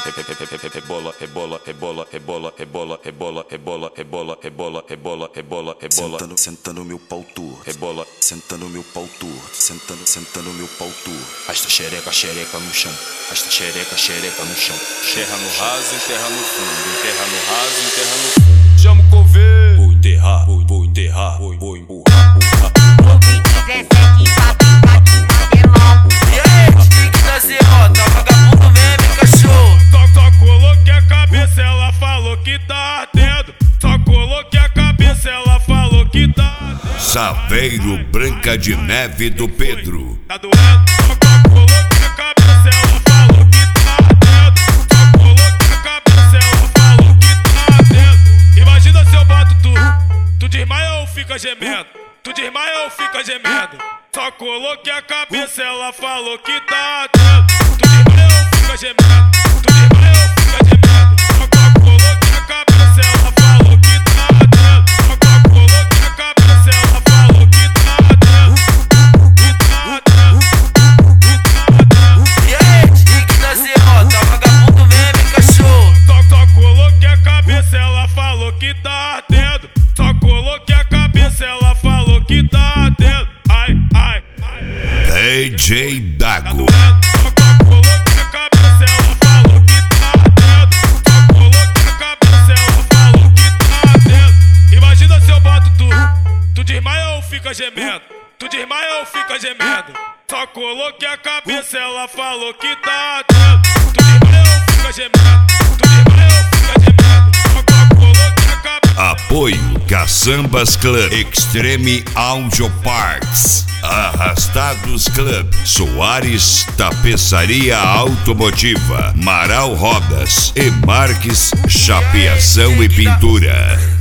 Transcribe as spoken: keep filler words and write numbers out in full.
rebola, rebola, rebola, rebola, rebola, rebola, rebola, rebola, rebola, rebola, rebola, rebola. Senta no, senta no meu pau torto. Rebola, senta no meu pau torto. Senta no, senta no meu pau torto. Arrasta xereca, xereca no chão. Arrasta xereca, xereca no chão. Enterra no raso, enterra no fundo. Enterra no raso, enterra no fundo. Chama o coveiro. Vou enterrar, vou, vou enterrar, vou, vou empurrar, empurrar. O que quiser segue pra pica de cabelão. E aí, pique da zerota, vagabundo meme, cachorro. Só, só coloquei a cabeça, ela falou que tá ardendo. Só coloquei a cabeça, ela falou que tá ardendo. Saveiro Branca de Neve do Pedro. Tá doendo? Só, só coloquei a cabeça, ela falou que tá ardendo. Só coloquei a cabeça, ela falou que tá ardendo. Imagina se eu boto tu, tu desmaia ou fica gemendo? Tu desmaia ou fica gemendo? Só coloquei a cabeça, ela falou que tá ardendo. Tu desmaia ou fica gemendo? Tu desmaia ou fica gemendo? Só, só coloquei a cabeça, ela falou que tá ardendo. Só, só coloquei a cabeça, ela falou que tá ardendo. Que tá ardendo. Que tá ardendo. E aí, pique da zerota, vagabundo meme, cachorro. Só, só coloquei a cabeça, ela falou que tá ardendo. Só coloquei a cabeça, ela falou que tá ardendo. Ai, ai, ai. D J Dago. Só, só coloquei a cabeça, ela falou que tá ardendo. Só coloquei a cabeça, ela falou que tá ardendo. Imagina se eu boto tu, tu desmaia ou fica gemendo? Tu desmaia ou fica gemendo? Só coloquei a cabeça, ela falou que tá ardendo. Tu desmaia ou fica gemendo? Tu desmaia ou fica gemendo? Só, só coloquei a cabeça. Apoio Caçambas Club, Extreme Audio Parts, Arrastados Club, Soares Tapeçaria Automotiva, Maral Rodas e Marques Chapeação e Pintura.